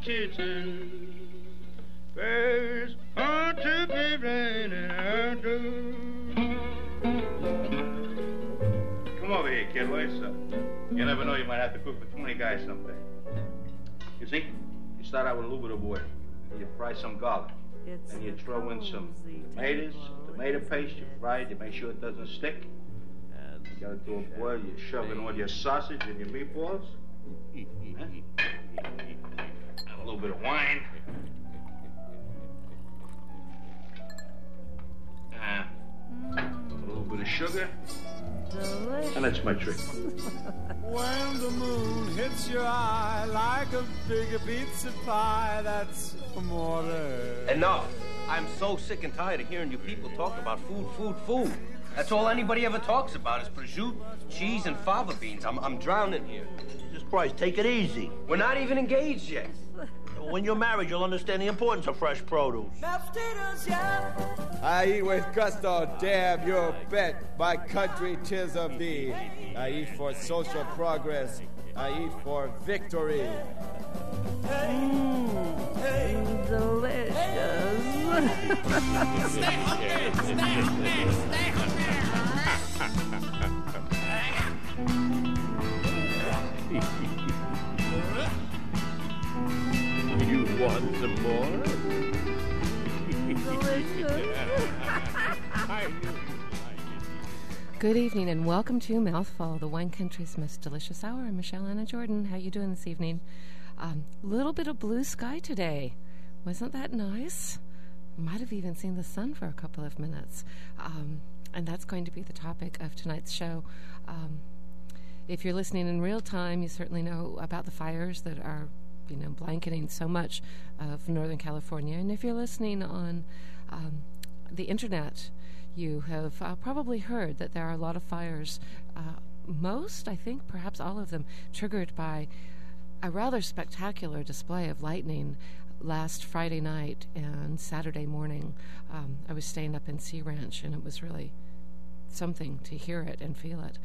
kitchen. First, ought to be raining outdoors. Come over here, kid. What's up? You never know, you might have to cook for 20 guys someday. You see, you start out with a little bit of oil. You fry some garlic. Then you throw in some tomatoes, tomato paste. You fry it. You make sure it doesn't stick. And you got it to a boil. You shove in all your sausage and your meatballs. And a little bit of wine. A little bit of sugar. Delicious. And that's my trick. When the moon hits your eye like a big pizza pie, that's amore. Enough. I'm so sick and tired of hearing you people talk about food. That's all anybody ever talks about is prosciutto, cheese, and fava beans. I'm drowning here. Jesus Christ, take it easy. We're not even engaged yet. When you're married, you'll understand the importance of fresh produce. I eat with gusto, damn your bet. My country, 'tis of thee. I eat for social progress. I eat for victory. Delicious. Stay hungry, stay hungry. You want some more? Good evening and welcome to Mouthful, the wine country's most delicious hour. I'm Michelle Anna Jordan. How you doing this evening? Little bit of blue sky today. Wasn't that nice? Might have even seen the sun for a couple of minutes. And that's going to be the topic of tonight's show. If you're listening in real time, you certainly know about the fires that are blanketing so much of Northern California. And if you're listening on the internet, you have probably heard that there are a lot of fires, most, I think, perhaps all of them, triggered by a rather spectacular display of lightning last Friday night and Saturday morning. I was staying up in Sea Ranch, and it was really something to hear it and feel it.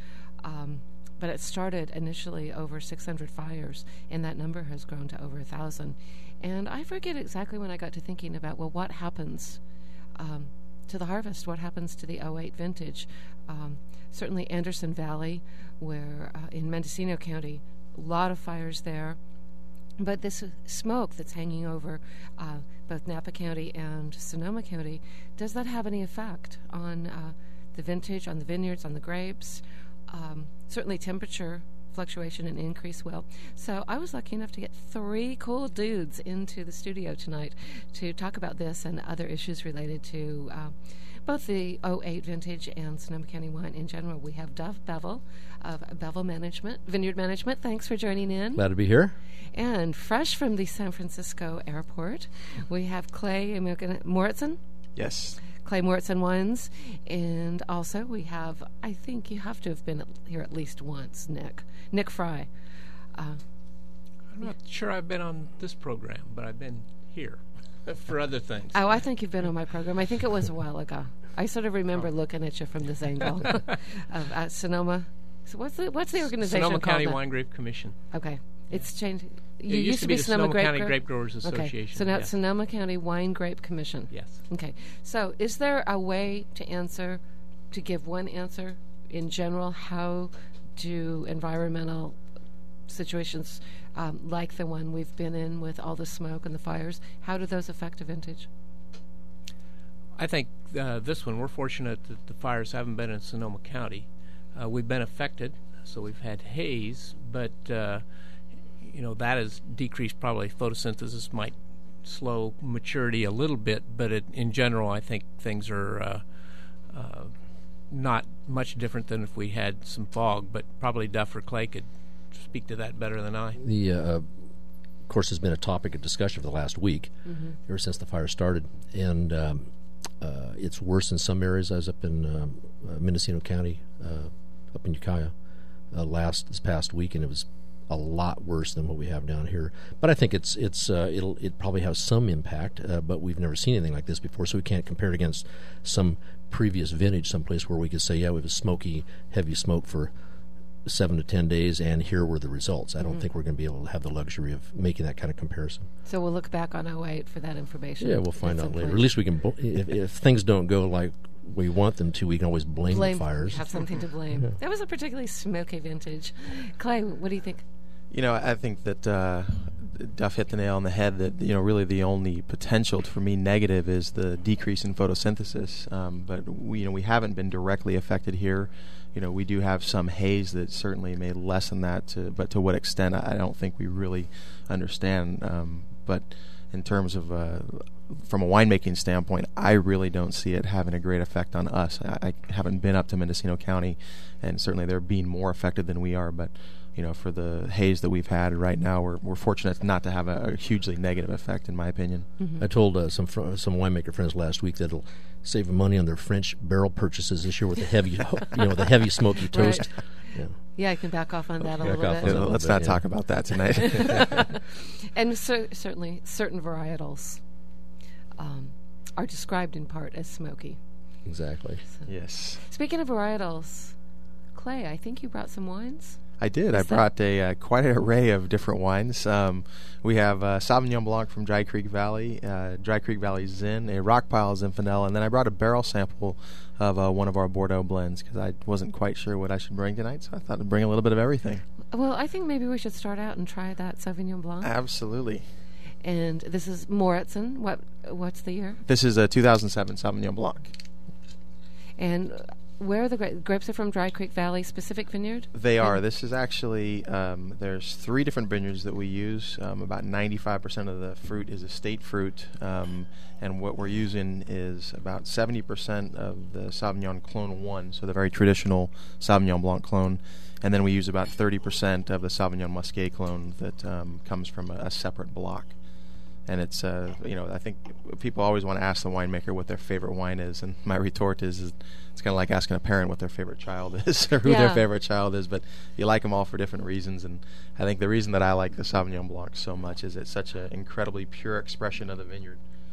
But it started initially over 600 fires, and that number has grown to over 1,000. And I forget exactly when I got to thinking about, well, what happens to the harvest? What happens to the 08 vintage? Certainly Anderson Valley, where in Mendocino County, a lot of fires there. But this smoke that's hanging over both Napa County and Sonoma County, does that have any effect on the vintage, on the vineyards, on the grapes? Certainly temperature fluctuation and increase will. So I was lucky enough to get 3 cool dudes into the studio tonight to talk about this and other issues related to both the 08 vintage and Sonoma County wine in general. We have Dov Bevel of Bevel Management, Vineyard Management. Thanks for joining in. Glad to be here. And fresh from the San Francisco airport, we have Clay Moritzen. Yes. Clay Moritzen Wines, and also we have, I think you have to have been here at least once, Nick Fry. I'm not sure I've been on this program, but I've been here for other things. Oh, I think you've been on my program. I think it was a while ago. I sort of remember looking at you from this angle. Of Sonoma. So what's the organization Sonoma called? County Wine Grape Commission. Okay. It's changed. You used to be the Sonoma County Grape Growers Association. Okay. So now it's Sonoma County Wine Grape Commission. Yes. Okay. So is there a way to give one answer in general? How do environmental situations like the one we've been in with all the smoke and the fires, how do those affect a vintage? I think this one, we're fortunate that the fires haven't been in Sonoma County. We've been affected, so we've had haze, but that has decreased. Probably photosynthesis might slow maturity a little bit, but in general, I think things are not much different than if we had some fog, but probably Duff or Clay could speak to that better than I. The of course, has been a topic of discussion for the last week, ever since the fire started, and it's worse in some areas. I was up in Mendocino County, up in Ukiah, this past week, and it was a lot worse than what we have down here. But I think it'll probably have some impact, but we've never seen anything like this before, so we can't compare it against some previous vintage someplace where we could say, yeah, we have a smoky, heavy smoke for 7 to 10 days, and here were the results. I don't think we're going to be able to have the luxury of making that kind of comparison. So we'll look back on 2008 for that information. Yeah, we'll find out later. At least we can, if things don't go like we want them to, we can always blame the fires. Have something to blame. Yeah. That was a particularly smoky vintage. Clay, what do you think? I think that Duff hit the nail on the head that, really the only potential for me negative is the decrease in photosynthesis. But we haven't been directly affected here. We do have some haze that certainly may lessen that, but to what extent, I don't think we really understand. But in terms of from a winemaking standpoint, I really don't see it having a great effect on us. I haven't been up to Mendocino County, and certainly they're being more affected than we are. But for the haze that we've had right now, we're fortunate not to have a hugely negative effect, in my opinion. I told some winemaker friends last week that it'll save money on their French barrel purchases this year with the heavy, the heavy smoky toast. Right. Yeah, I can back off on that a little bit. Let's not talk about that tonight. And certainly certain varietals are described in part as smoky. Exactly. So. Yes. Speaking of varietals, Clay, I think you brought some wines? I did. I brought quite an array of different wines. We have Sauvignon Blanc from Dry Creek Valley, Dry Creek Valley Zin, a Rockpile Zinfandel, and then I brought a barrel sample of one of our Bordeaux blends because I wasn't quite sure what I should bring tonight, so I thought I'd bring a little bit of everything. Well, I think maybe we should start out and try that Sauvignon Blanc. Absolutely. And this is Moritzen. What's the year? This is a 2007 Sauvignon Blanc. And where are the grapes are from Dry Creek Valley specific vineyard? They are. This is actually, there's 3 different vineyards that we use. About 95% of the fruit is estate fruit. And what we're using is about 70% of the Sauvignon Clone 1, so the very traditional Sauvignon Blanc clone. And then we use about 30% of the Sauvignon Muscat clone that comes from a separate block. And it's, I think people always want to ask the winemaker what their favorite wine is. And my retort is it's kind of like asking a parent what their favorite child is or who their favorite child is. But you like them all for different reasons. And I think the reason that I like the Sauvignon Blanc so much is it's such an incredibly pure expression of the vineyard.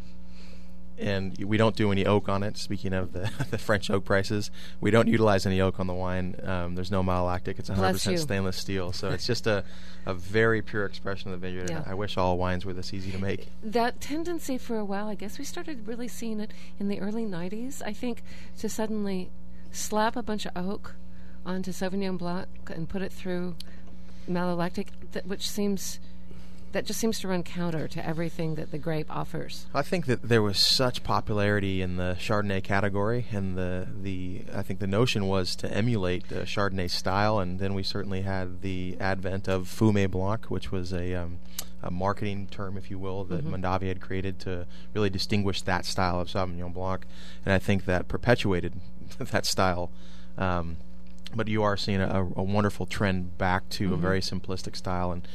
And we don't do any oak on it. Speaking of the French oak prices, we don't utilize any oak on the wine. There's no malolactic. It's 100% stainless steel. So it's just a very pure expression of the vineyard. Yeah. And I wish all wines were this easy to make. That tendency for a while, I guess we started really seeing it in the early 90s, I think, to suddenly slap a bunch of oak onto Sauvignon Blanc and put it through malolactic, that just seems to run counter to everything that the grape offers. I think that there was such popularity in the Chardonnay category, and I think the notion was to emulate the Chardonnay style, and then we certainly had the advent of Fumé Blanc, which was a marketing term, if you will, that Mondavi had created to really distinguish that style of Sauvignon Blanc, and I think that perpetuated that style. But you are seeing a wonderful trend back to a very simplistic style, and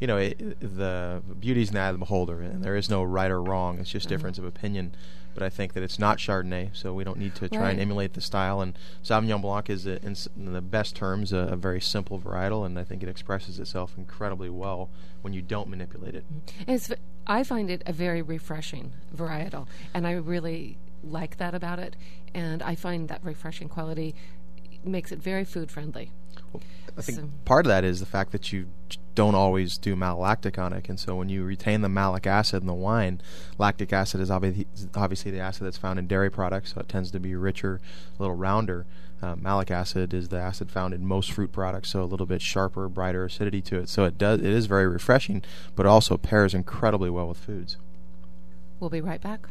the beauty's in the eye of the beholder, and there is no right or wrong. It's just difference of opinion. But I think that it's not Chardonnay, so we don't need to try and emulate the style. And Sauvignon Blanc is, in the best terms, a very simple varietal, and I think it expresses itself incredibly well when you don't manipulate it. I find it a very refreshing varietal, and I really like that about it. And I find that refreshing quality makes it very food-friendly. Well, I think part of that is the fact that you don't always do malolactic on it, and so when you retain the malic acid in the wine, lactic acid is obviously the acid that's found in dairy products, so it tends to be richer, a little rounder. Malic acid is the acid found in most fruit products, so a little bit sharper, brighter acidity to it. So it is very refreshing, but it also pairs incredibly well with foods. We'll be right back.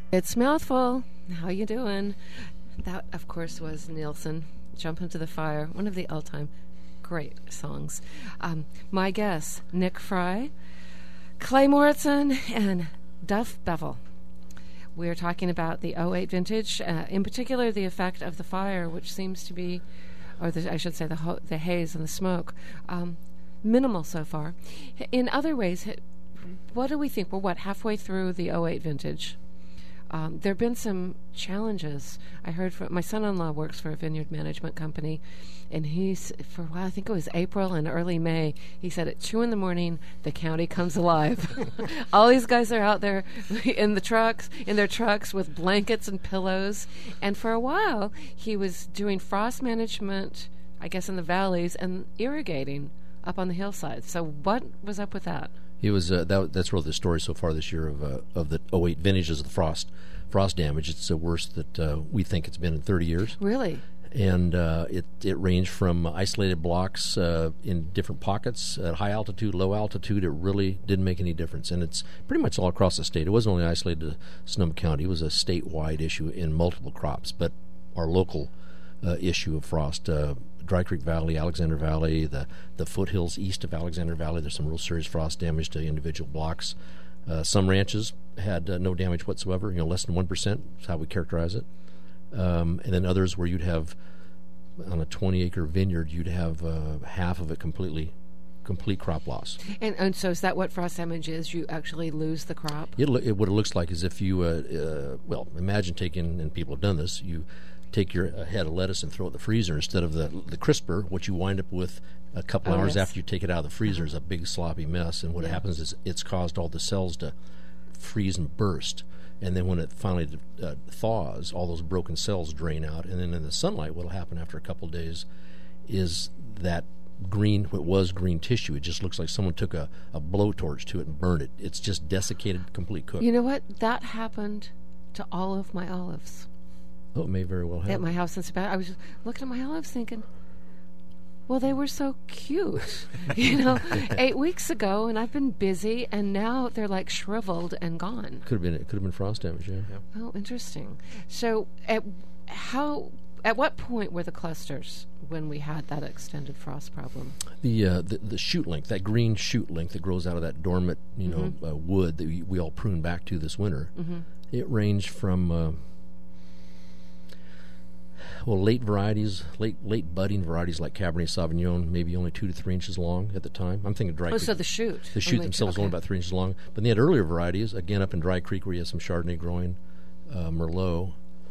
It's Mouthful. How you doing? That, of course, was Nielsen, Jump Into the Fire, one of the all-time great songs. My guests, Nick Fry, Clay Morrison, and Duff Bevel. We're talking about the 08 vintage, in particular the effect of the fire, which seems to be, or I should say the haze and the smoke, minimal so far. In other ways, what do we think? We're halfway through the 08 vintage. There have been some challenges. I heard from my son-in-law works for a vineyard management company, and he's, for a while, I think it was April and early May, he said at 2 a.m, the county comes alive. All these guys are out there in their trucks with blankets and pillows. And for a while, he was doing frost management, I guess, in the valleys and irrigating up on the hillside. So what was up with that? It was that's really the story so far this year of the 08 vintages of the frost damage. It's the worst that we think it's been in 30 years. Really? And it ranged from isolated blocks in different pockets at high altitude, low altitude. It really didn't make any difference, and it's pretty much all across the state. It wasn't only isolated to Sonoma County. It was a statewide issue in multiple crops, but our local issue of frost. Dry Creek Valley, Alexander Valley, the foothills east of Alexander Valley, there's some real serious frost damage to individual blocks. Some ranches had no damage whatsoever, less than 1% is how we characterize it. And then others where you'd have, on a 20-acre vineyard, you'd have half of it complete crop loss. And so is that what frost damage is? You actually lose the crop? What it looks like is if you, imagine taking, and people have done this, you take your head of lettuce and throw it in the freezer instead of the crisper. What you wind up with a couple hours after you take it out of the freezer is a big sloppy mess, and what happens is it's caused all the cells to freeze and burst, and then when it finally thaws, all those broken cells drain out, and then in the sunlight what will happen after a couple of days is that what was green tissue, it just looks like someone took a blowtorch to it and burned it. It's just desiccated, complete cooked. You know what? That happened to all of my olives. Oh, it may very well happen. At my house in Savannah, I was just looking at my olives thinking, well, they were so cute, 8 weeks ago, and I've been busy, and now they're like shriveled and gone. Could have been frost damage, yeah. Oh, interesting. So, at what point were the clusters when we had that extended frost problem? The shoot length, that green shoot length that grows out of that dormant, wood that we all prune back to this winter, it ranged from late varieties, late budding varieties like Cabernet Sauvignon, maybe only 2 to 3 inches long at the time. I'm thinking Dry Creek. So the shoot. The shoot themselves only about 3 inches long. But they had earlier varieties, again up in Dry Creek where you have some Chardonnay growing, Merlot.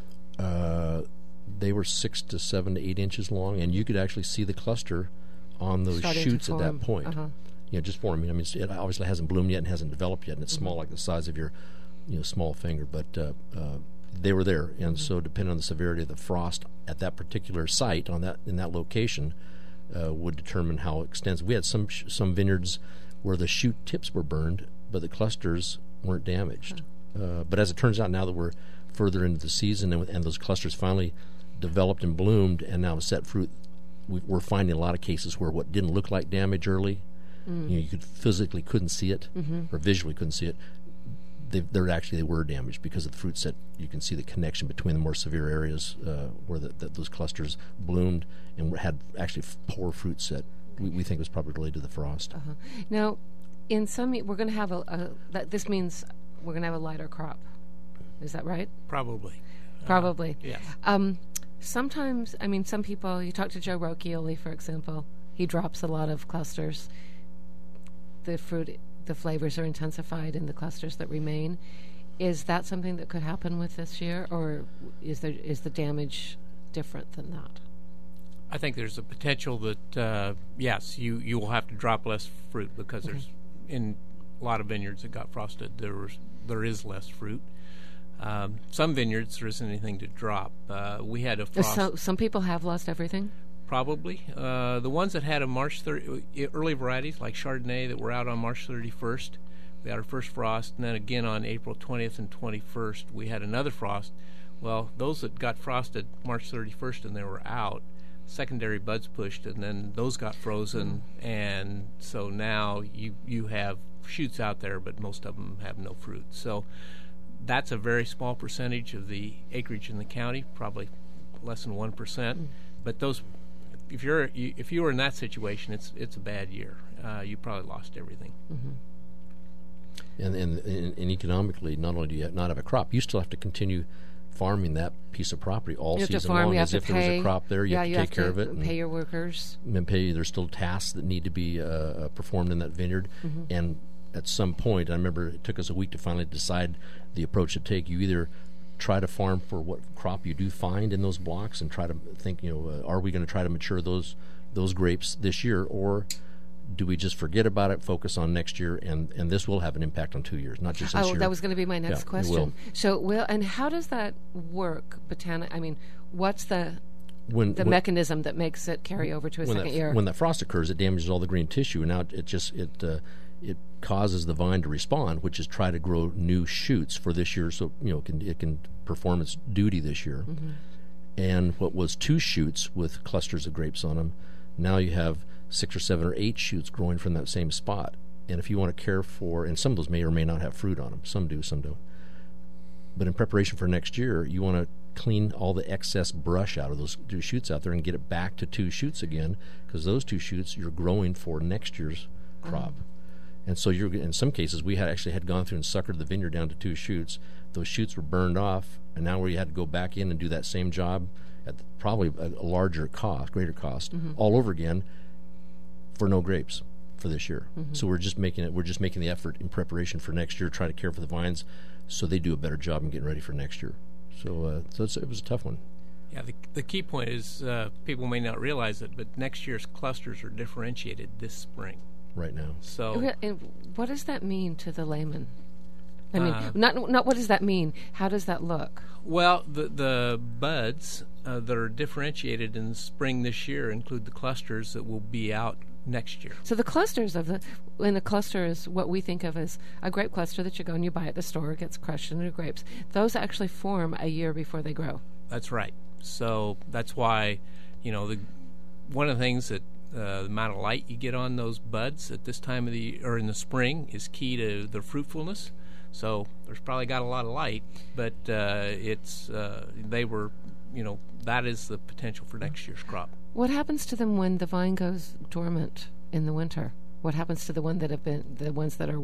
They were 6 to 7 to 8 inches long, and you could actually see the cluster on those shoots at that point. Just forming. I mean, it obviously hasn't bloomed yet and hasn't developed yet, and it's small, like the size of your small finger, but they were there, and so depending on the severity of the frost at that particular site in that location would determine how extensive. We had some vineyards where the shoot tips were burned, but the clusters weren't damaged. But as it turns out, now that we're further into the season and those clusters finally developed and bloomed and now set fruit, we're finding a lot of cases where what didn't look like damage early, you physically couldn't see it or visually couldn't see it. They were damaged because of the fruit set. You can see the connection between the more severe areas where those clusters bloomed and had actually poor fruit set. We think it was probably related to the frost. Now, in some, we're going to have this means we're going to have a lighter crop. Is that right? Probably. Yes. Sometimes, some people, you talk to Joe Rocchioli, for example, he drops a lot of clusters. The flavors are intensified in the clusters that remain. Is that something that could happen with this year, or is the damage different than that? I think there's a potential that yes, you will have to drop less fruit because there's in a lot of vineyards that got frosted there is less fruit. Some vineyards there isn't anything to drop. We had a frost. So some people have lost everything. Probably. The ones that had a March 30, early varieties like Chardonnay that were out on March 31st, we had our first frost, and then again on April 20th and 21st we had another frost. Well, those that got frosted March 31st and they were out, secondary buds pushed, and then those got frozen, and so now you have shoots out there, but most of them have no fruit. So that's a very small percentage of the acreage in the county, probably less than 1%. But those, if you were in that situation, it's a bad year. You probably lost everything. And economically, not only do you not have a crop, you still have to continue farming that piece of property all season long. As if there was a crop there, you have to take care of it. And pay your workers. And there's still tasks that need to be performed in that vineyard. And at some point, I remember it took us a week to finally decide the approach to take. You either try to farm for what crop you do find in those blocks and try to think, are we going to try to mature those grapes this year, or do we just forget about it, focus on next year, and this will have an impact on 2 years, not just this year. That was going to be my next question. And how does that work, I mean, what's the mechanism that makes it carry over to a second year? When that frost occurs, it damages all the green tissue, and now it causes the vine to respond, which is try to grow new shoots for this year, so it can perform its duty this year. And what was 2 shoots with clusters of grapes on them, now you have 6 or 7 or 8 shoots growing from that same spot. And if you want to care for, and some of those may or may not have fruit on them, some do, some don't. But in preparation for next year, you want to clean all the excess brush out of those 2 shoots out there and get it back to 2 shoots again, because those 2 shoots you're growing for next year's crop. And so in some cases, we had gone through and suckered the vineyard down to 2 shoots. Those shoots were burned off, and now we had to go back in and do that same job at probably a greater cost, all over again, for no grapes for this year. So we're just making the effort in preparation for next year, try to care for the vines so they do a better job in getting ready for next year. So it was a tough one. Yeah, the key point is people may not realize it, but next year's clusters are differentiated this spring. Right now. So, and what does that mean to the layman? I mean, not what does that mean? How does that look? Well, the buds that are differentiated in the spring this year include the clusters that will be out next year. So the clusters a cluster is what we think of as a grape cluster that you go and you buy at the store. It gets crushed into grapes. Those actually form a year before they grow. That's right. So that's why, one of the things that the amount of light you get on those buds at this time of or in the spring is key to their fruitfulness. So there's probably got a lot of light, but that is the potential for next year's crop. What happens to them when the vine goes dormant in the winter? What happens to the ones that are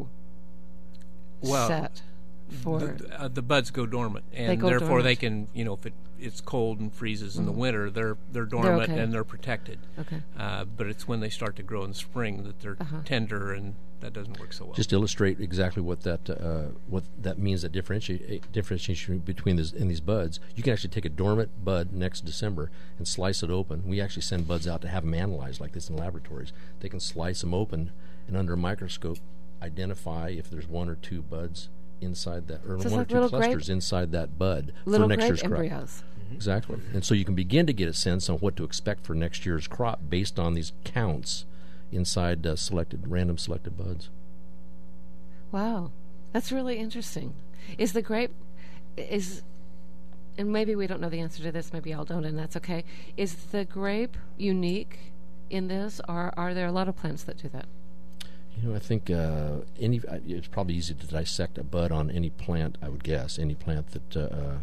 set for? The buds go dormant, and therefore they can, if it's cold and freezes in the winter, they're dormant and they're protected. Okay. But it's when they start to grow in the spring that they're tender, and that doesn't work so well. Just to illustrate exactly what that means, that differentiation between these buds. You can actually take a dormant bud next December and slice it open. We actually send buds out to have them analyzed like this in laboratories. They can slice them open and under a microscope identify if there's 1 or 2 buds inside that, or 1 or 2 clusters inside that bud for next year's crop. Little grape embryos. Exactly. And so you can begin to get a sense on what to expect for next year's crop based on these counts inside random selected buds. Wow. That's really interesting. Is the grape, and maybe we don't know the answer to this, maybe y'all don't, and that's okay. Is the grape unique in this, or are there a lot of plants that do that? I think it's probably easy to dissect a bud on any plant, I would guess. Any plant that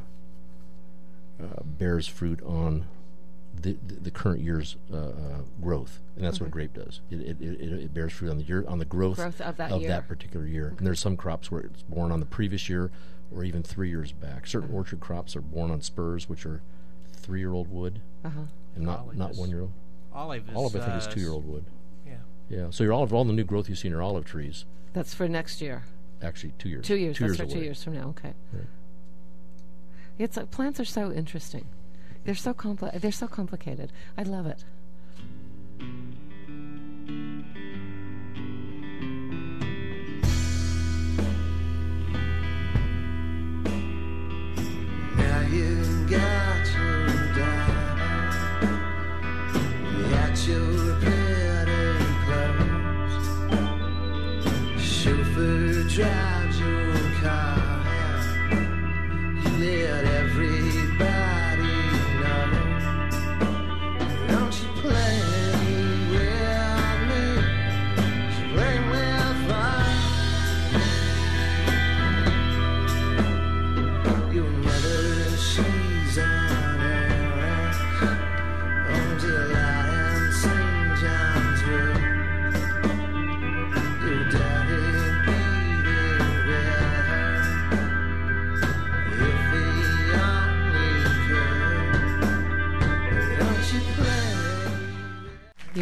bears fruit on the current year's growth, and that's what a grape does. It bears fruit on the growth of that particular year. Okay. And there's some crops where it's born on the previous year or even 3 years back. Certain orchard crops are born on spurs, which are 3-year-old wood, and not 1-year-old. Olive, I think, is 2-year-old wood. Yeah. So all the new growth you see in your olive trees. That's for next year. Actually, 2 years. 2 years. That's for away. 2 years from now. Okay. Right. Plants are so interesting. They're so complicated. I love it. Now you got your daughter, you got your pretty clothes, chauffeur drives your car, you let everybody know. Don't you play with me, play with fire.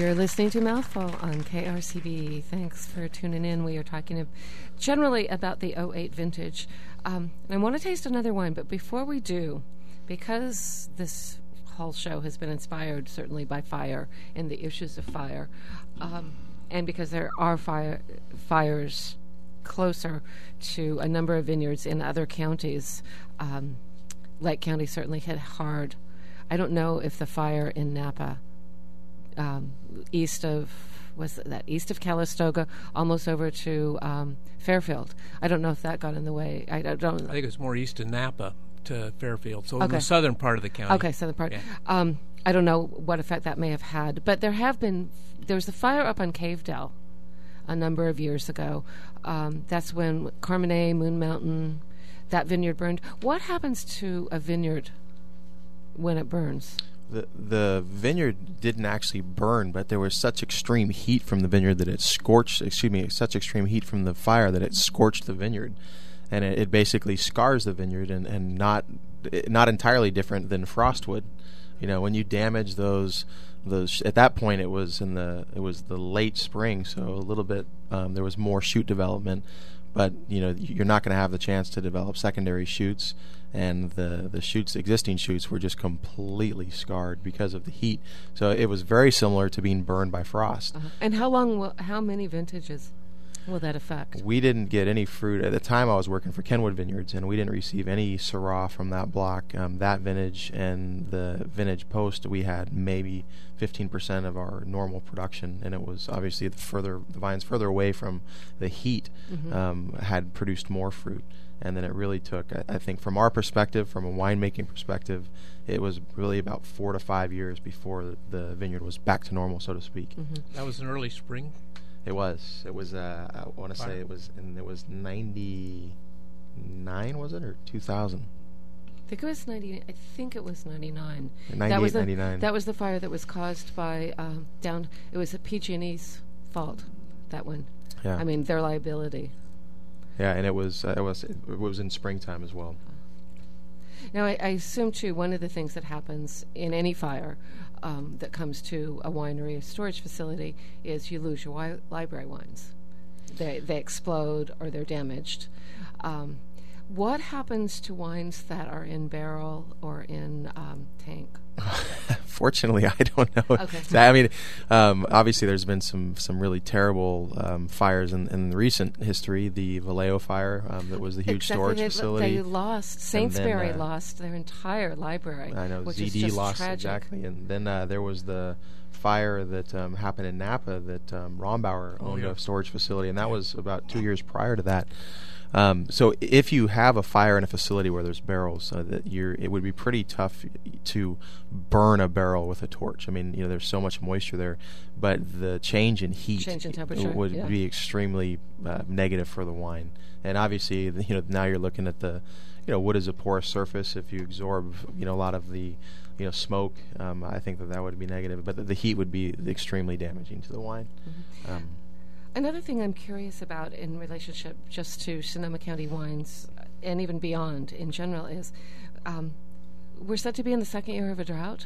You're listening to Mouthful on KRCB. Thanks for tuning in. We are talking generally about the 08 vintage. And I want to taste another wine, but before we do, because this whole show has been inspired certainly by fire and the issues of fire, and because there are fires closer to a number of vineyards in other counties, Lake County certainly hit hard. I don't know if the fire in Napa, east of Calistoga, almost over to Fairfield. I don't know if that got in the way. I think it's more east of Napa to Fairfield, so in the southern part of the county. Okay, southern part. Yeah. I don't know what effect that may have had, but there was a fire up on Cave Dell a number of years ago. That's when Carmenet, Moon Mountain, that vineyard burned. What happens to a vineyard when it burns? The vineyard didn't actually burn, but there was such extreme heat from the vineyard that it scorched. Such extreme heat from the fire that it scorched the vineyard, and it basically scars the vineyard, and not entirely different than frost would. When you damage those at that point it was the late spring, so a little bit there was more shoot development, but you're not going to have the chance to develop secondary shoots. And the existing shoots were just completely scarred because of the heat. So it was very similar to being burned by frost. Uh-huh. And how many vintages will that affect? We didn't get any fruit. At the time I was working for Kenwood Vineyards, and we didn't receive any Syrah from that block. That vintage and the vintage post, we had maybe 15% of our normal production, and it was obviously the vines further away from the heat had produced more fruit. And then it really took, I think, from our perspective, from a winemaking perspective, it was really about 4 to 5 years before the vineyard was back to normal, so to speak. Mm-hmm. That was in early spring? It was. I want to say it was 99, was it, or 2000? I think it was 90. I think it was 99. 98, 99. That was the fire that was caused by it was a PG&E's fault. That one. Yeah. I mean, their liability. Yeah, and it was in springtime as well. Now, I assume too, one of the things that happens in any fire that comes to a winery or storage facility is you lose your library wines. They explode or they're damaged. What happens to wines that are in barrel or in tank? Fortunately, I don't know. Okay. I mean, obviously, there's been some really terrible fires in recent history. The Vallejo fire, that was the huge storage facility. They lost. Sainsbury lost their entire library. I know. Which ZD is just lost tragic. Exactly, and then there was the fire that happened in Napa that Rombauer owned a storage facility, and that was about 2 years prior to that. So if you have a fire in a facility where there's barrels, it would be pretty tough to burn a barrel with a torch. I mean, there's so much moisture there, but the change in heat would be extremely negative for the wine. And obviously, now you're looking at the, wood is a porous surface. If you absorb, a lot of the, smoke, I think that would be negative. But the heat would be extremely damaging to the wine. Mm-hmm. Another thing I'm curious about in relationship just to Sonoma County wines and even beyond in general is we're said to be in the second year of a drought.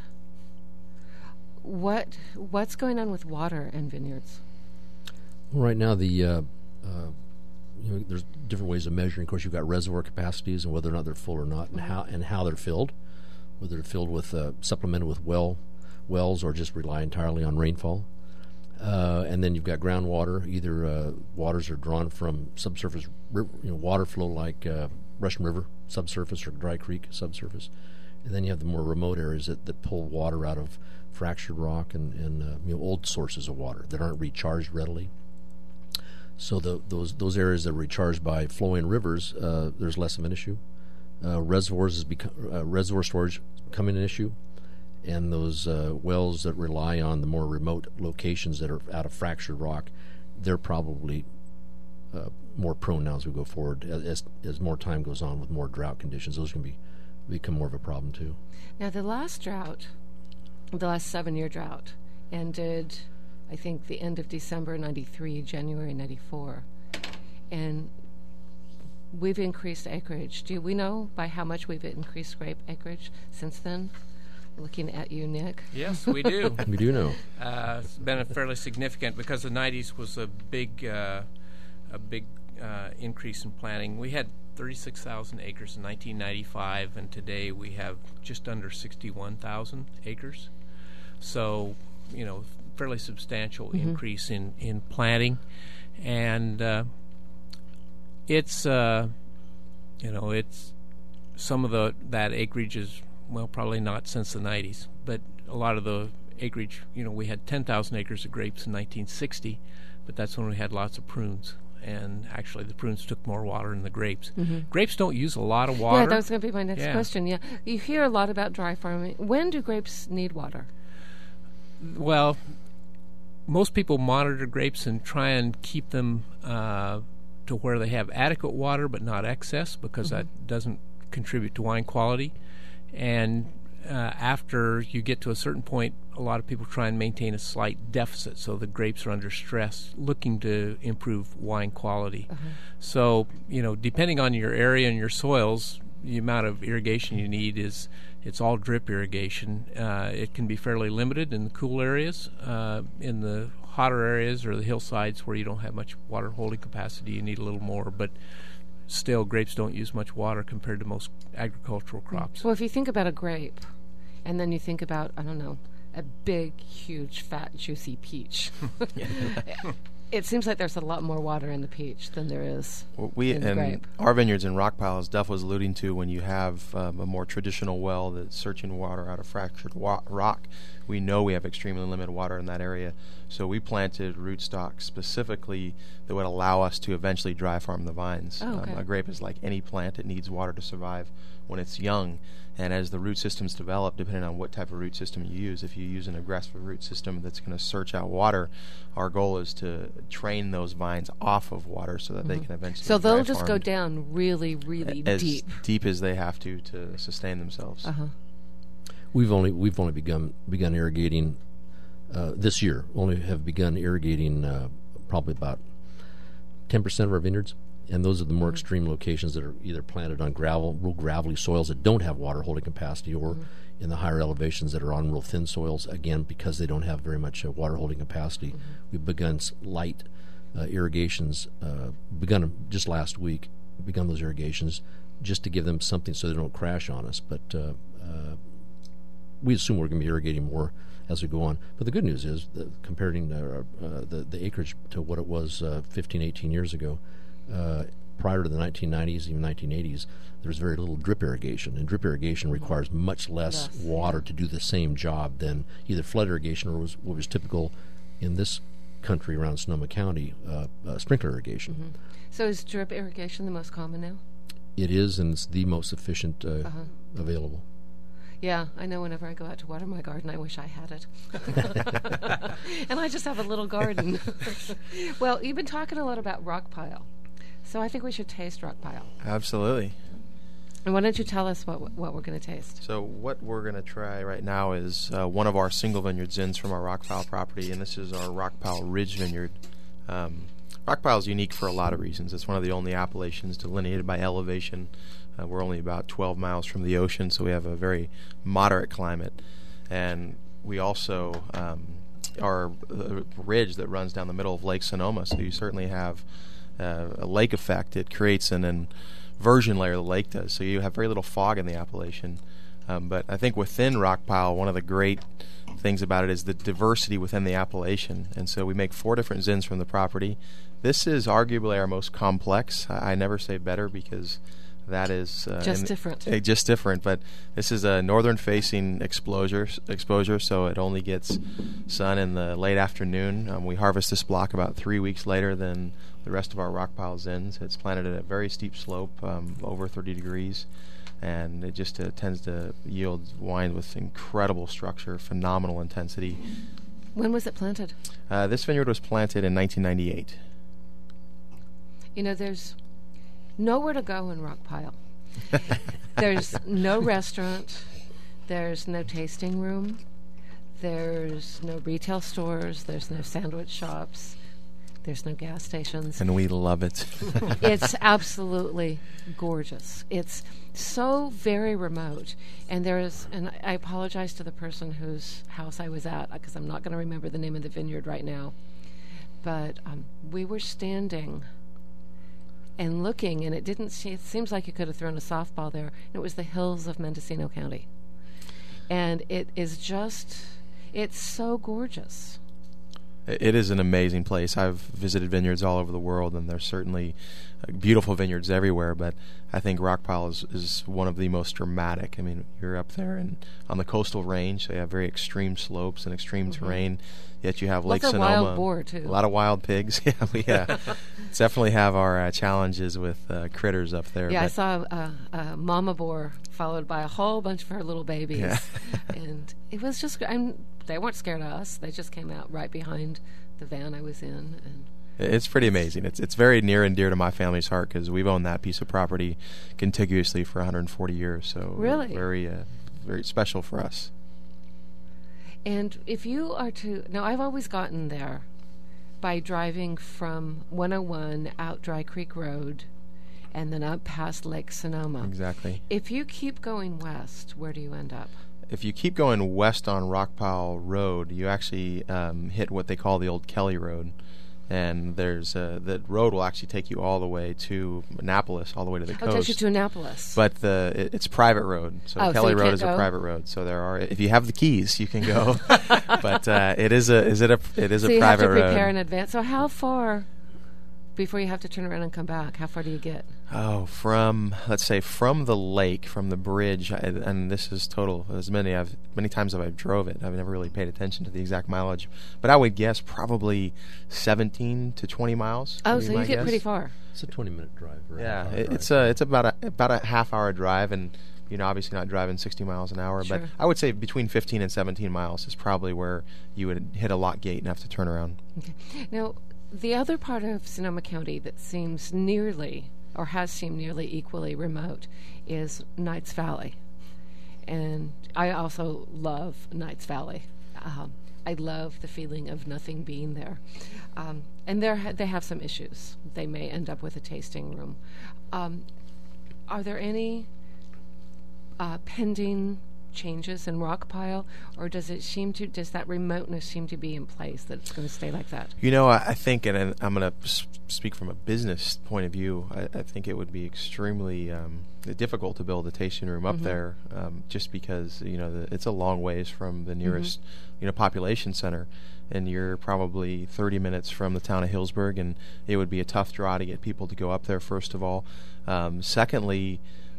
What's going on with water and vineyards? Well, right now, there's different ways of measuring. Of course, you've got reservoir capacities and whether or not they're full or not, and how they're filled, whether they're filled with supplemented with wells or just rely entirely on rainfall. And then you've got groundwater. Either waters are drawn from subsurface water flow like Russian River subsurface or Dry Creek subsurface. And then you have the more remote areas that pull water out of fractured rock and old sources of water that aren't recharged readily. So those areas that are recharged by flowing rivers, there's less of an issue. Reservoir storage is becoming an issue. And those wells that rely on the more remote locations that are out of fractured rock, they're probably more prone now as we go forward. As more time goes on with more drought conditions, those can become more of a problem too. Now, the last 7-year drought, ended, I think, the end of December 93, January 94. And we've increased acreage. Do we know by how much we've increased grape acreage since then? Looking at you, Nick. Yes, we do. We do know. It's been fairly significant because the 90s was a big increase in planting. We had 36,000 acres in 1995, and today we have just under 61,000 acres. So, fairly substantial increase in planting, and it's some of that acreage is, well, probably not since the 90s, but a lot of the acreage, we had 10,000 acres of grapes in 1960, but that's when we had lots of prunes. And actually, the prunes took more water than the grapes. Grapes don't use a lot of water. Yeah, that was going to be my next question. Yeah, you hear a lot about dry farming. When do grapes need water? Well, most people monitor grapes and try and keep them to where they have adequate water, but not excess, because that doesn't contribute to wine quality. And after you get to a certain point, a lot of people try and maintain a slight deficit, so the grapes are under stress, looking to improve wine quality. So, depending on your area and your soils, the amount of irrigation you need it's all drip irrigation. It can be fairly limited in the cool areas. In the hotter areas or the hillsides where you don't have much water holding capacity, you need a little more, but still, grapes don't use much water compared to most agricultural crops. Well, if you think about a grape, and then you think about, I don't know, a big, huge, fat, juicy peach, it seems like there's a lot more water in the peach than there is in the grape. Our vineyards in Rockpile, as Duff was alluding to, when you have a more traditional well that's searching water out of fractured rock, we know we have extremely limited water in that area. So we planted rootstock specifically that would allow us to eventually dry farm the vines. A grape is like any plant. It needs water to survive when it's young. And as the root systems develop, depending on what type of root system you use, if you use an aggressive root system that's going to search out water, our goal is to train those vines off of water so that they can eventually So they'll just go down really, really deep. As deep as they have to sustain themselves. We've only begun irrigating this year. Only have begun irrigating probably about 10% of our vineyards, and those are the more extreme locations that are either planted on real gravelly soils that don't have water holding capacity, or in the higher elevations that are on real thin soils. Again, because they don't have very much water holding capacity, we've begun light irrigations. Begun them just last week. Begun those irrigations just to give them something so they don't crash on us. But we assume we're going to be irrigating more as we go on. But the good news is, comparing the acreage to what it was 15, 18 years ago, prior to the 1990s, even 1980s, there's very little drip irrigation. And drip irrigation requires much less water to do the same job than either flood irrigation or what was typical in this country around Sonoma County, sprinkler irrigation. So is drip irrigation the most common now? It is, and it's the most efficient available. Yeah, I know whenever I go out to water my garden, I wish I had it. And I just have a little garden. Well, you've been talking a lot about Rockpile, so I think we should taste Rockpile. Absolutely. And why don't you tell us what we're going to taste? So what we're going to try right now is one of our single vineyard zins from our Rockpile property, and this is our Rockpile Ridge Vineyard. Rockpile is unique for a lot of reasons. It's one of the only appellations delineated by elevation. We're only about 12 miles from the ocean, so we have a very moderate climate. And we also are a ridge that runs down the middle of Lake Sonoma, so you certainly have a lake effect. It creates an inversion layer, the lake does, so you have very little fog in the appellation. But I think within Rockpile, one of the great things about it is the diversity within the appellation. And so we make 4 different zins from the property. This is arguably our most complex. I never say better because that is just different. Just different, but this is a northern-facing exposure, so it only gets sun in the late afternoon. We harvest this block about 3 weeks later than the rest of our Rockpile zins. It's planted at a very steep slope, over 30 degrees, and it just tends to yield wine with incredible structure, phenomenal intensity. When was it planted? This vineyard was planted in 1998. You know, there's nowhere to go in Rockpile. There's no restaurant. There's no tasting room. There's no retail stores. There's no sandwich shops. There's no gas stations. And we love it. It's absolutely gorgeous. It's so very remote. And I apologize to the person whose house I was at, because I'm not going to remember the name of the vineyard right now. But we were standing and looking, and it seems like you could have thrown a softball there. And it was the hills of Mendocino County. And it's so gorgeous. It is an amazing place. I've visited vineyards all over the world, and there's certainly beautiful vineyards everywhere, but I think Rockpile is one of the most dramatic. I mean, you're up there and on the coastal range, so you have very extreme slopes and extreme terrain, yet you have Lake Sonoma. Lots of wild boar, too. A lot of wild pigs. Yeah, we definitely have our challenges with critters up there. Yeah, I saw a mama boar followed by a whole bunch of her little babies. Yeah. And it was just, they weren't scared of us. They just came out right behind the van I was in. And it's pretty amazing. It's very near and dear to my family's heart because we've owned that piece of property contiguously for 140 years. So really, very, very special for us. And if you are now I've always gotten there by driving from 101 out Dry Creek Road and then up past Lake Sonoma. Exactly. If you keep going west, where do you end up? If you keep going west on Rockpile Road, you actually hit what they call the Old Kelly Road. And there's the road will actually take you all the way to Annapolis, all the way to the coast. Oh, takes you to Annapolis. But it's private road, so Kelly Road is a private road. So if you have the keys, you can go. But it is a private road. So you have to prepare in advance. So how far before you have to turn around and come back? How far do you get? Oh, from the lake, from the bridge, and this is total. As many times as I've drove it, I've never really paid attention to the exact mileage, but I would guess probably 17 to 20 miles. Oh, so you get pretty far. It's a 20-minute drive. Right? Yeah, it's about a half-hour drive, and obviously not driving 60 miles an hour, sure. But I would say between 15 and 17 miles is probably where you would hit a lock gate and have to turn around. Okay. Now, the other part of Sonoma County that seems nearly, or has seemed nearly equally remote, is Knights Valley. And I also love Knights Valley. I love the feeling of nothing being there. And they have some issues. They may end up with a tasting room. Are there any pending changes in Rockpile, or does that remoteness seem to be in place, that it's going to stay like that? I think, and I'm going to speak from a business point of view, I think it would be extremely difficult to build a tasting room up there, just because it's a long ways from the nearest population center, and you're probably 30 minutes from the town of Hillsburg, and it would be a tough draw to get people to go up there, first of all. Secondly,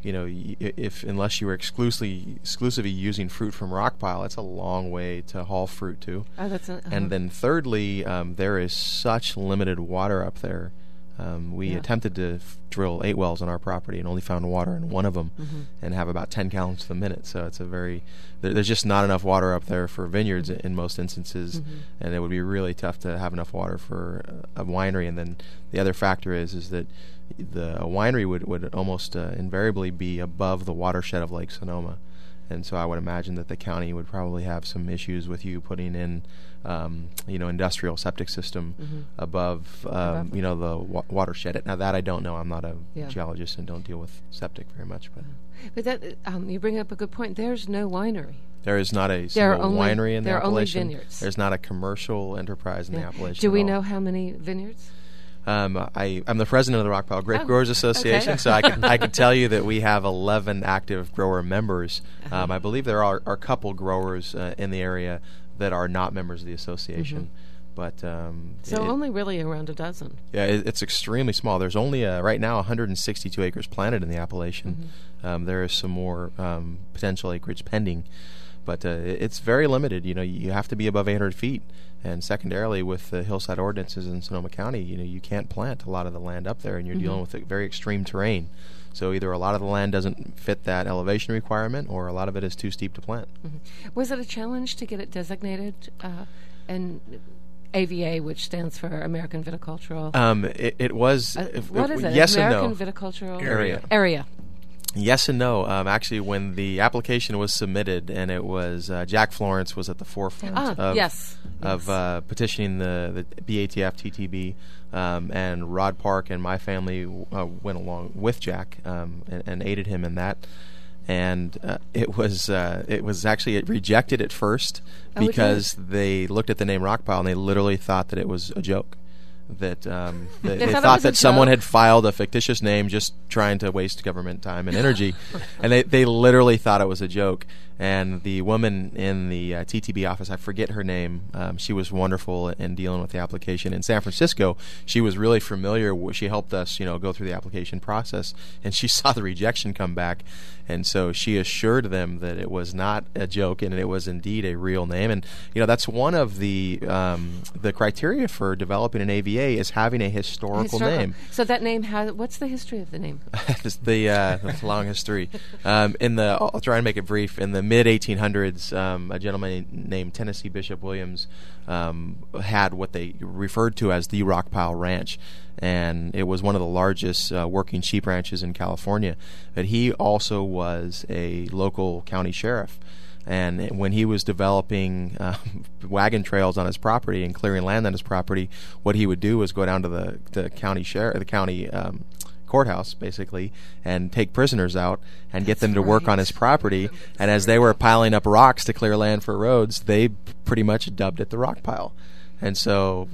unless you were exclusively using fruit from Rockpile, it's a long way to haul fruit to. Oh, that's And then thirdly, there is such limited water up there. We attempted to drill 8 wells on our property and only found water in one of them, and have about 10 gallons to the minute. So it's there's just not enough water up there for vineyards in most instances, and it would be really tough to have enough water for a winery. And then the other factor is that a winery would almost invariably be above the watershed of Lake Sonoma, and so I would imagine that the county would probably have some issues with you putting in industrial septic system above the watershed. Now that I don't know. I'm not a geologist and don't deal with septic very much. But that you bring up a good point. There's no winery. There is not a single winery in the Appalachian. There are only vineyards. There's not a commercial enterprise in the Appalachian. Do we know how many vineyards? I'm the president of the Rockpile Grape Growers Association, so I can tell you that we have 11 active grower members. I believe there are a couple growers in the area that are not members of the association. But only really around a dozen. Yeah, it's extremely small. There's only right now 162 acres planted in the Appalachian. There is some more potential acreage pending, but it's very limited. You have to be above 800 feet, and secondarily, with the hillside ordinances in Sonoma County, you can't plant a lot of the land up there, and you're dealing with a very extreme terrain. So either a lot of the land doesn't fit that elevation requirement, or a lot of it is too steep to plant. Was it a challenge to get it designated? And AVA, which stands for American Viticultural. It was. What is it? Yes American and no. Viticultural Area. Yes and no. Actually, when the application was submitted, and it was Jack Florence was at the forefront of petitioning the BATF TTB, and Rod Park and my family went along with Jack and aided him in that. And it was actually rejected at first because they looked at the name Rockpile and they literally thought that it was a joke. That they thought that someone had filed a fictitious name just trying to waste government time and energy, and they literally thought it was a joke. And the woman in the TTB office, I forget her name, she was wonderful in dealing with the application. In San Francisco, she was really familiar. She helped us, go through the application process, and she saw the rejection come back, and so she assured them that it was not a joke and it was indeed a real name. And that's one of the criteria for developing an AVA is having a historical name. So that name what's the history of the name? the long history. I'll try and make it brief. In the mid-1800s, a gentleman named Tennessee Bishop Williams had what they referred to as the Rockpile Ranch, and it was one of the largest working sheep ranches in California. But he also was a local county sheriff. And when he was developing wagon trails on his property and clearing land on his property, what he would do was go down to the county courthouse, basically, and take prisoners out and get them to work on his property. And as they were piling up rocks to clear land for roads, they pretty much dubbed it the rock pile. And so,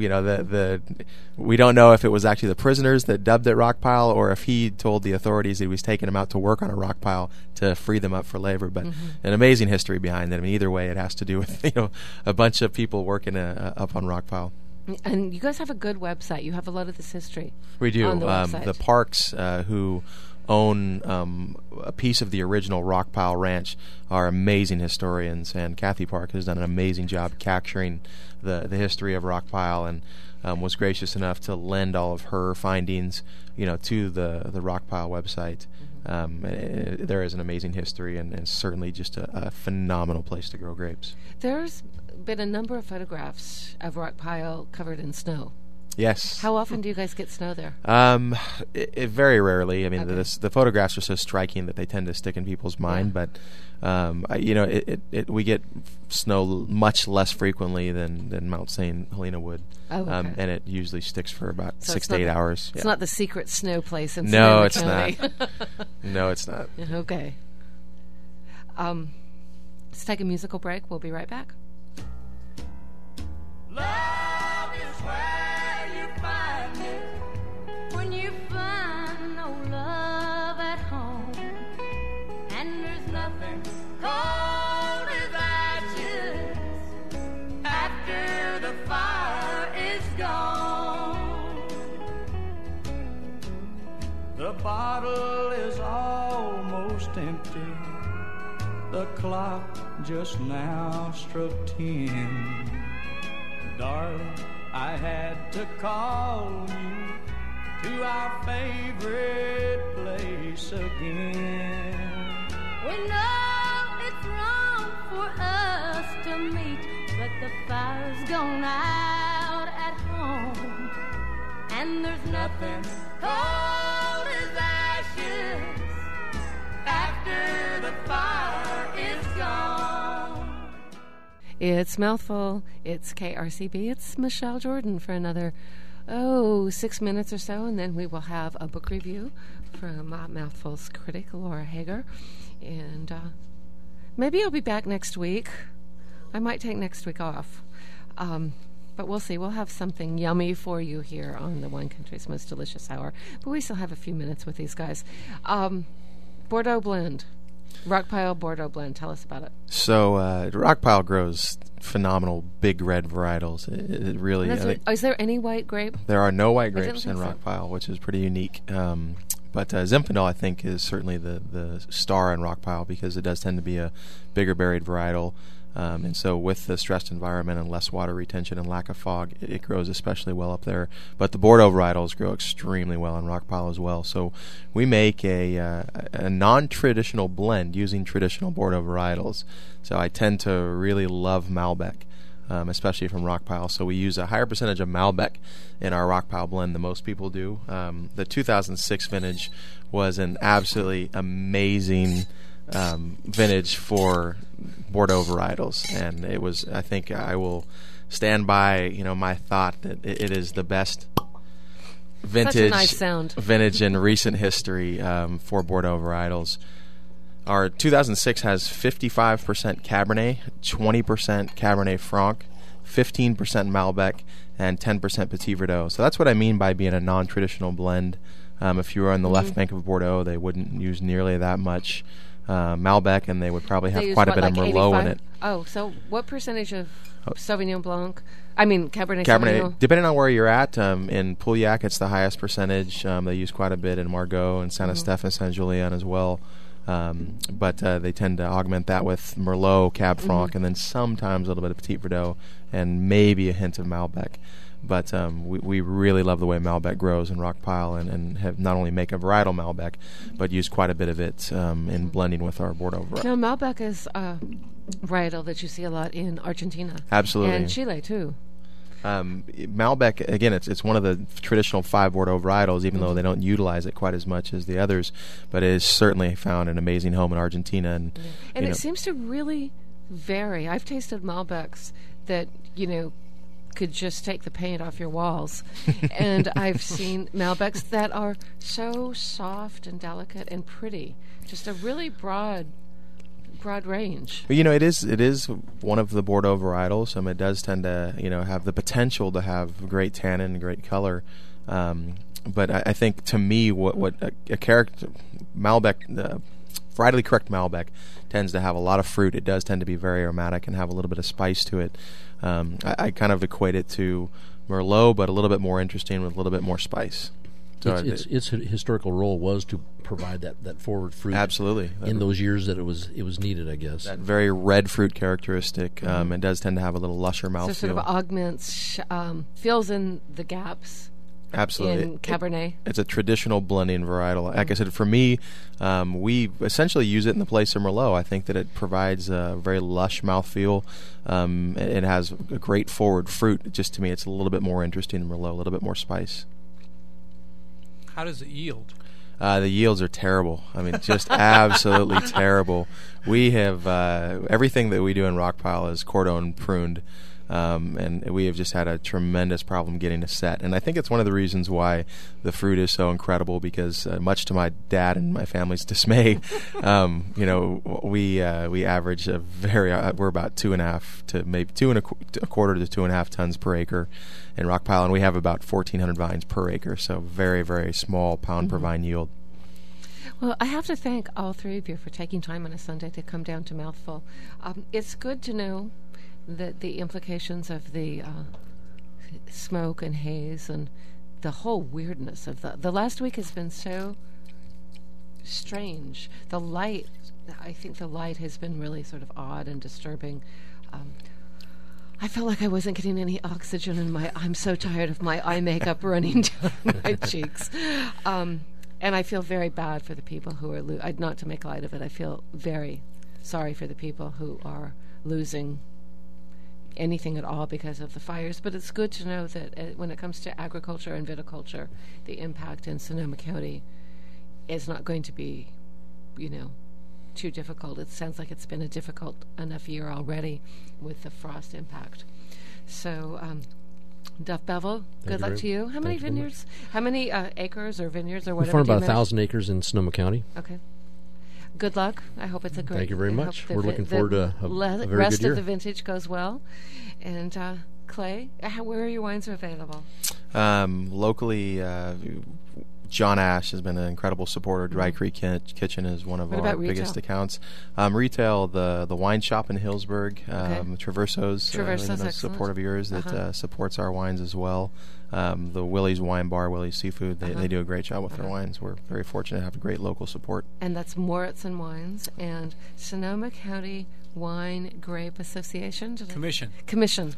we don't know if it was actually the prisoners that dubbed it rock pile or if he told the authorities that he was taking them out to work on a rock pile to free them up for labor. But an amazing history behind it. I mean, either way, it has to do with a bunch of people working up on rock pile. And you guys have a good website. You have a lot of this history. We do. On the website. The Parks, who own a piece of the original Rockpile Ranch, are amazing historians, and Kathy Park has done an amazing job capturing the history of Rockpile, and was gracious enough to lend all of her findings, to the Rockpile website. There is an amazing history, and certainly just a phenomenal place to grow grapes. There's been a number of photographs of Rockpile covered in snow. Yes. How often do you guys get snow there? Very rarely. I mean, the photographs are so striking that they tend to stick in people's mind. Yeah. But we get snow much less frequently than Mount St. Helena would. Oh, okay. And it usually sticks for about 6 to 8 hours. It's not the secret snow place in Sonoma County. Not. No, it's not. Okay. Let's take a musical break. We'll be right back. Love is where you find it when you find no love at home, and there's nothing cold as ashes after the fire is gone. The bottle is almost empty. The clock just now struck 10. Darling, I had to call you to our favorite place again. We know it's wrong for us to meet, but the fire's gone out at home, and there's nothing cold as ashes after the fire is gone. It's Mouthful, it's KRCB, it's Michelle Jordan for another 6 minutes or so, and then we will have a book review from Mouthful's critic, Laura Hager. And maybe I'll be back next week. I might take next week off. But we'll see. We'll have something yummy for you here on the Wine Country's Most Delicious Hour. But we still have a few minutes with these guys. Bordeaux Blend. Rockpile Bordeaux Blend. Tell us about it. So Rockpile grows phenomenal big red varietals. It really. Is there any white grape? There are no white grapes in Rockpile, which is pretty unique. But Zinfandel, I think, is certainly the star in Rockpile because it does tend to be a bigger berried varietal. And so with the stressed environment and less water retention and lack of fog, it grows especially well up there. But the Bordeaux varietals grow extremely well in Rockpile as well. So we make a non-traditional blend using traditional Bordeaux varietals. So I tend to really love Malbec. especially from Rockpile. So we use a higher percentage of Malbec in our Rockpile blend than most people do. The 2006 vintage was an absolutely amazing vintage for Bordeaux varietals, and it was. I think I will stand by my thought that it is the best vintage. Such a nice sound. Vintage in recent history for Bordeaux varietals. Our 2006 has 55% Cabernet, 20% Cabernet Franc, 15% Malbec, and 10% Petit Verdot. So that's what I mean by being a non-traditional blend. If you were on the left bank of Bordeaux, they wouldn't use nearly that much Malbec, and they would probably have quite a bit of Merlot 85? in it. Oh, so what percentage of Sauvignon Blanc? I mean, Cabernet Sauvignon? Depending on where you're at, in Pauillac, it's the highest percentage. They use quite a bit in Margaux and Saint-Estèphe and Saint-Julien as well. But they tend to augment that with Merlot, Cab Franc, and then sometimes a little bit of Petit Verdot and maybe a hint of Malbec. But we really love the way Malbec grows in Rockpile and have not only make a varietal Malbec, but use quite a bit of it in blending with our Bordeaux varietal. Now, Malbec is a varietal that you see a lot in Argentina. Absolutely. And Chile, too. Malbec, again, it's one of the traditional 5 Bordeaux varietals, even though they don't utilize it quite as much as the others, but it is certainly found an amazing home in Argentina. And it seems to really vary. I've tasted Malbecs that, could just take the paint off your walls. And I've seen Malbecs that are so soft and delicate and pretty. Just a really broad range. It is one of the Bordeaux varietals. It does tend to have the potential to have great tannin and great color. But I think to me, what a character Malbec, varietally correct Malbec, tends to have a lot of fruit. It does tend to be very aromatic and have a little bit of spice to it. I kind of equate it to Merlot, but a little bit more interesting with a little bit more spice. So its historical role was to provide that forward fruit. Absolutely. In those years that it was needed, I guess. That very red fruit characteristic. It does tend to have a little lusher mouthfeel. So sort of augments, fills in the gaps. Absolutely. In Cabernet. It's a traditional blending varietal. Like I said, for me, we essentially use it in the place of Merlot. I think that it provides a very lush mouthfeel. It has a great forward fruit. Just to me, it's a little bit more interesting than Merlot, a little bit more spice. How does it yield? The yields are terrible. I mean, just absolutely terrible. We have everything that we do in Rockpile is cordon pruned. And we have just had a tremendous problem getting a set. And I think it's one of the reasons why the fruit is so incredible, because much to my dad and my family's dismay, we average we're about 2.5 to maybe 2.25 to 2.5 tons per acre in Rockpile, and we have about 1,400 vines per acre, so very, very small pound per vine yield. Well, I have to thank all three of you for taking time on a Sunday to come down to Mouthful. It's good to know that the implications of the smoke and haze and the whole weirdness of the last week has been so strange. The light, I think the light has been really sort of odd and disturbing. I felt like I wasn't getting any oxygen in I'm so tired of my eye makeup running down my cheeks. And I feel very bad for the people who are not to make light of it. I feel very sorry for the people who are losing anything at all because of the fires, but it's good to know that when it comes to agriculture and viticulture, the impact in Sonoma County is not going to be, too difficult. It sounds like it's been a difficult enough year already with the frost impact. So, Duff Bevel, good luck to you. How many vineyards? How many acres or vineyards or whatever? We farm about 1,000 acres in Sonoma County. Okay. Good luck. I hope it's a great. Thank you very much. We're looking forward to a very good year. Rest of the vintage goes well. And Clay, where are your wines available? Locally, John Ash has been an incredible supporter. Dry Creek Kitchen is one of our biggest accounts. Retail, the wine shop in Hillsburg, Traverso's a support of yours that supports our wines as well. The Willie's Wine Bar, Willie's Seafood, they do a great job with their wines. We're very fortunate to have a great local support. And that's Moritz and Wines and Sonoma County Wine Grape Association. Commission.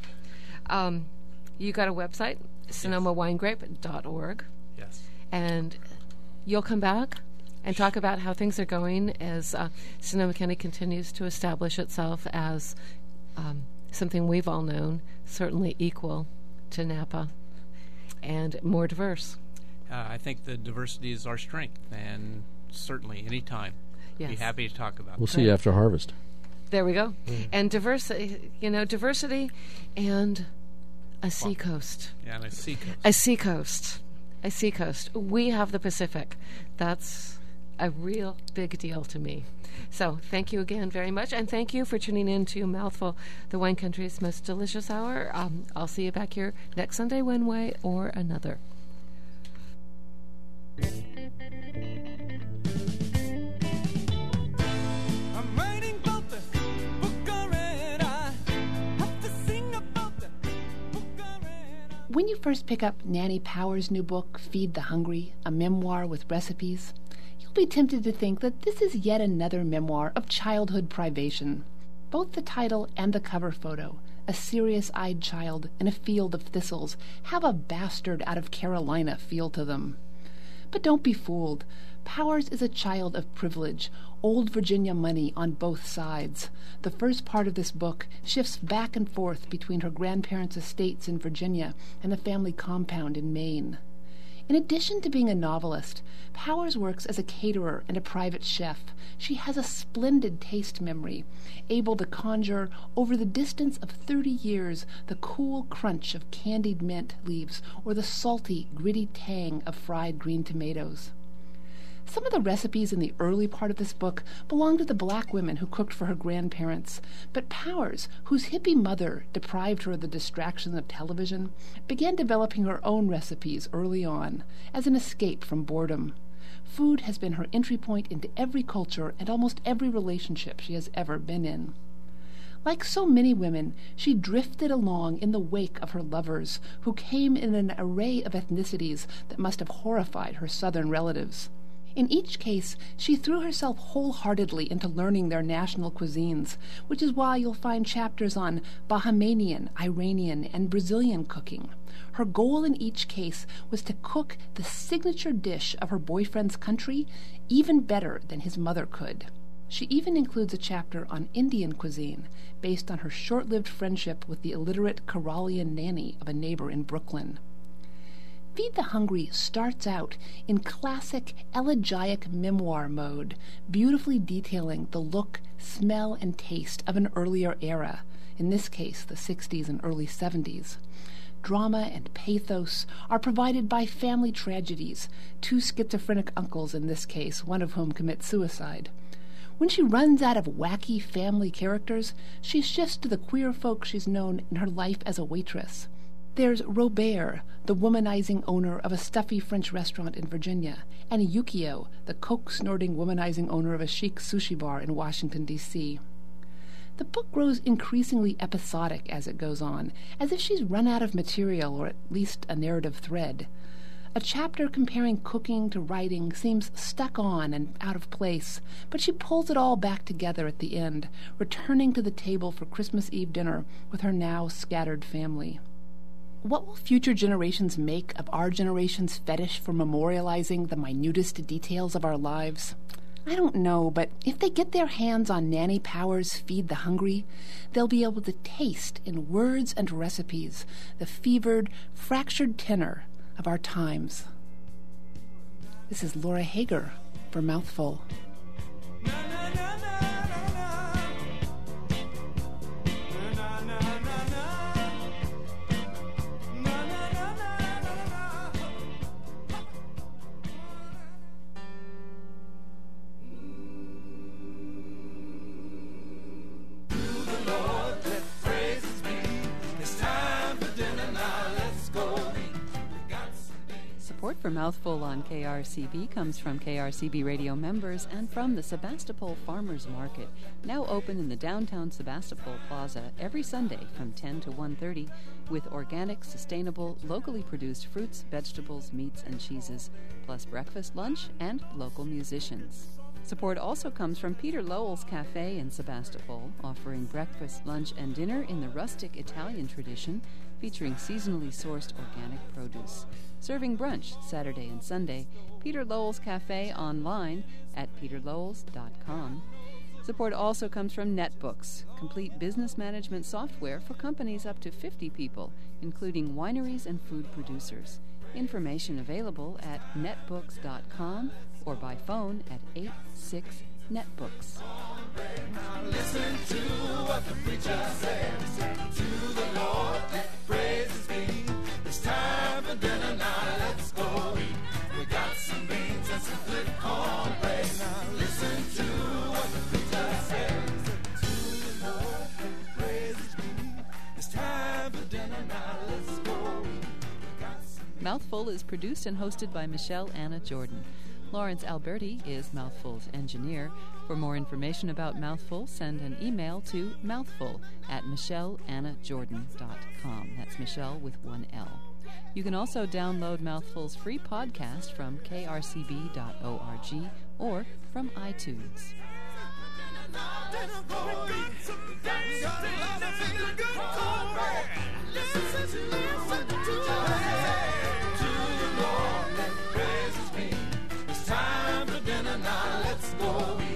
You got a website, sonomawinegrape.org. Yes. And you'll come back and talk about how things are going as Sonoma County continues to establish itself as something we've all known, certainly equal to Napa, and more diverse. I think the diversity is our strength, and certainly any time. Yes. Be happy to talk about it. We'll see you after harvest. There we go. And diversity, and a seacoast. Yeah, and a seacoast. A seacoast. A seacoast. We have the Pacific. That's a real big deal to me. So thank you again very much, and thank you for tuning in to Mouthful, the Wine Country's most delicious hour. I'll see you back here next Sunday one way or another. When you first pick up Nanny Powers' new book, Feed the Hungry, a memoir with recipes, you'll be tempted to think that this is yet another memoir of childhood privation. Both the title and the cover photo, a serious-eyed child in a field of thistles, have a bastard out of Carolina feel to them. But don't be fooled. Powers is a child of privilege, old Virginia money on both sides. The first part of this book shifts back and forth between her grandparents' estates in Virginia and the family compound in Maine. In addition to being a novelist, Powers works as a caterer and a private chef. She has a splendid taste memory, able to conjure over the distance of 30 years the cool crunch of candied mint leaves or the salty, gritty tang of fried green tomatoes. Some of the recipes in the early part of this book belong to the black women who cooked for her grandparents, but Powers, whose hippie mother deprived her of the distraction of television, began developing her own recipes early on, as an escape from boredom. Food has been her entry point into every culture and almost every relationship she has ever been in. Like so many women, she drifted along in the wake of her lovers, who came in an array of ethnicities that must have horrified her southern relatives. In each case, she threw herself wholeheartedly into learning their national cuisines, which is why you'll find chapters on Bahamian, Iranian, and Brazilian cooking. Her goal in each case was to cook the signature dish of her boyfriend's country even better than his mother could. She even includes a chapter on Indian cuisine, based on her short-lived friendship with the illiterate Keralian nanny of a neighbor in Brooklyn. Feed the Hungry starts out in classic elegiac memoir mode, beautifully detailing the look, smell, and taste of an earlier era, in this case the 60s and early 70s. Drama and pathos are provided by family tragedies, two schizophrenic uncles in this case, one of whom commits suicide. When she runs out of wacky family characters, she shifts to the queer folk she's known in her life as a waitress. There's Robert, the womanizing owner of a stuffy French restaurant in Virginia, and Yukio, the coke-snorting womanizing owner of a chic sushi bar in Washington, D.C. The book grows increasingly episodic as it goes on, as if she's run out of material or at least a narrative thread. A chapter comparing cooking to writing seems stuck on and out of place, but she pulls it all back together at the end, returning to the table for Christmas Eve dinner with her now scattered family. What will future generations make of our generation's fetish for memorializing the minutest details of our lives? I don't know, but if they get their hands on Nanny Powers' Feed the Hungry, they'll be able to taste in words and recipes the fevered, fractured tenor of our times. This is Laura Hager for Mouthful. Support for Mouthful on KRCB comes from KRCB radio members and from the Sebastopol Farmers Market, now open in the downtown Sebastopol Plaza every Sunday from 10 to 1:30 with organic, sustainable, locally produced fruits, vegetables, meats, and cheeses, plus breakfast, lunch, and local musicians. Support also comes from Peter Lowell's Cafe in Sebastopol, offering breakfast, lunch, and dinner in the rustic Italian tradition, featuring seasonally sourced organic produce. Serving brunch Saturday and Sunday. Peter Lowell's Cafe online at peterlowells.com. Support also comes from NetBooks, complete business management software for companies up to 50 people, including wineries and food producers. Information available at netbooks.com or by phone at 86-NetBooks. Now listen to what the preacher says. To the Lord, let praises be. It's time for dinner, now let's go eat. We got some beans and some good cornbread. Now listen to what the preacher says. To the Lord, let praises be. It's time for dinner, now let's go eat. Mouthful is produced and hosted by Michelle Anna Jordan. Lawrence Alberti is Mouthful's engineer. For more information about Mouthful, send an email to mouthful@michelleannajordan.com. That's Michelle with one L. You can also download Mouthful's free podcast from krcb.org or from iTunes. Time for dinner, now let's go.